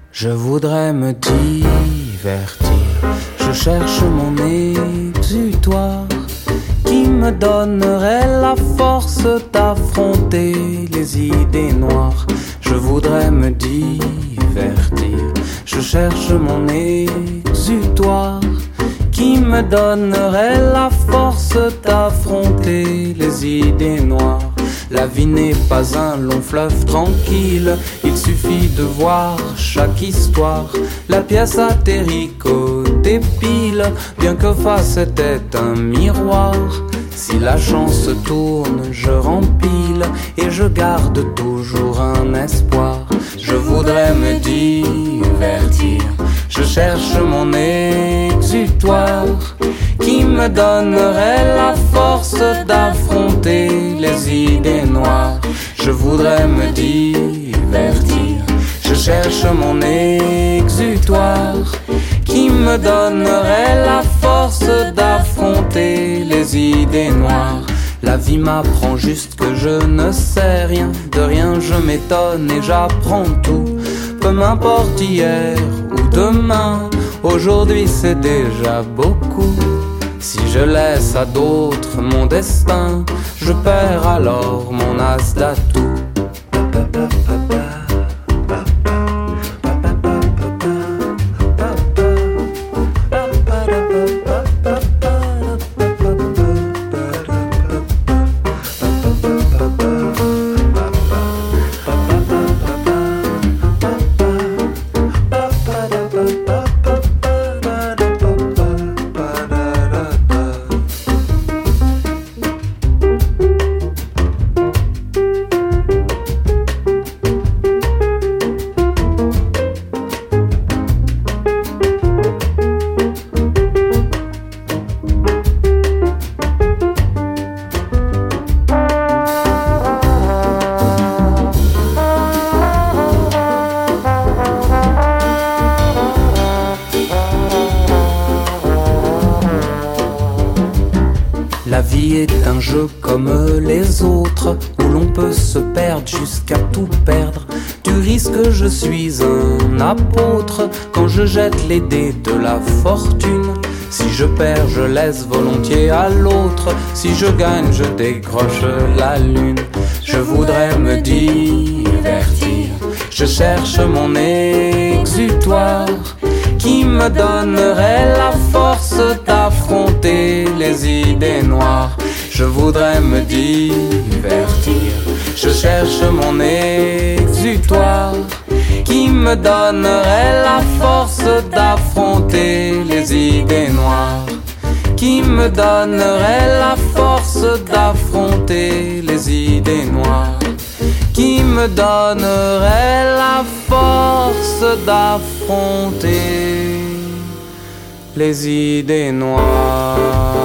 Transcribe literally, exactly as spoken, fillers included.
Je voudrais me divertir, je cherche mon exutoire qui me donnerait la force d'affronter les idées noires. Je voudrais me divertir, je cherche mon exutoire qui me donnerait la force d'affronter les idées noires. La vie n'est pas un long fleuve tranquille, il suffit de voir chaque histoire. La pièce atterrit côté pile, bien que face était un miroir. Si la chance tourne, je rempile et je garde toujours un espoir. Je voudrais me divertir, je cherche mon exutoire qui me donnerait la force d'affronter les idées noires. Je voudrais me divertir, je cherche mon exutoire qui me donnerait la force d'affronter les idées noires. La vie m'apprend juste que je ne sais rien, de rien je m'étonne et j'apprends tout. Peu m'importe hier ou demain, aujourd'hui c'est déjà beaucoup. Si je laisse à d'autres mon destin, je perds alors mon as d'atout. La vie est un jeu comme les autres, où l'on peut se perdre jusqu'à tout perdre. Du risque, je suis un apôtre quand je jette les dés de la fortune. Si je perds, je laisse volontiers à l'autre. Si je gagne, je décroche la lune. Je voudrais me divertir, je cherche mon exutoire qui me donnerait la force d'affronter les idées noires. Je voudrais me divertir, je cherche mon exutoire qui me donnerait la force d'affronter les idées noires, qui me donnerait la force d'affronter les idées noires, qui me donnerait la force d'affronter les idées noires.